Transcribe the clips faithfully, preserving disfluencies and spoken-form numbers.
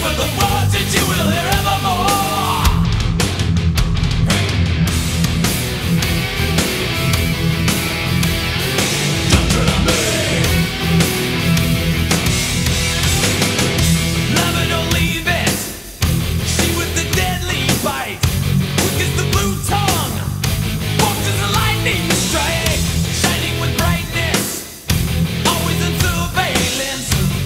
with the words that you will hear evermore. Don't tread on me. Love it or leave it. She with the deadly bite, quick as the blue tongue, fast as a lightning strike, shining with brightness, always in surveillance.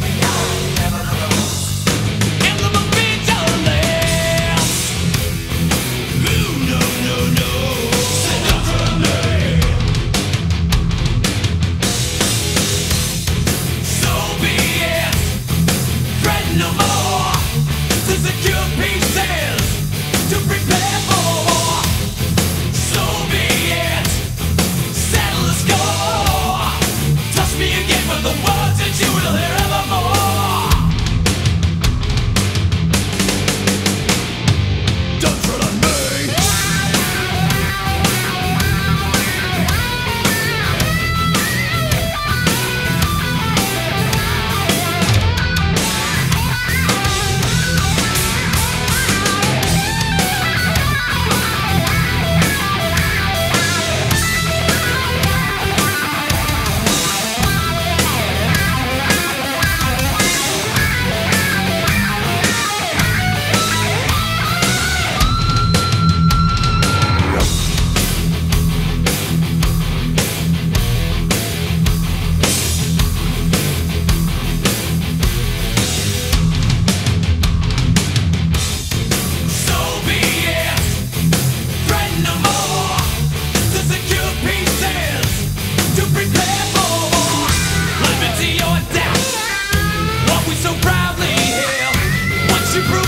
Emblem of vigilance. Ooh, no, no, no. Say don't tread on me. So be it. Threat no more. To secure pieces, to prepare for. So be it. Settle the score. Touch me again with the words that you will hear evermore. Don't tread on me. So be it. Threat no more. To secure pieces, to prepare for. Liberty or death, what we so proudly hail. Once you prove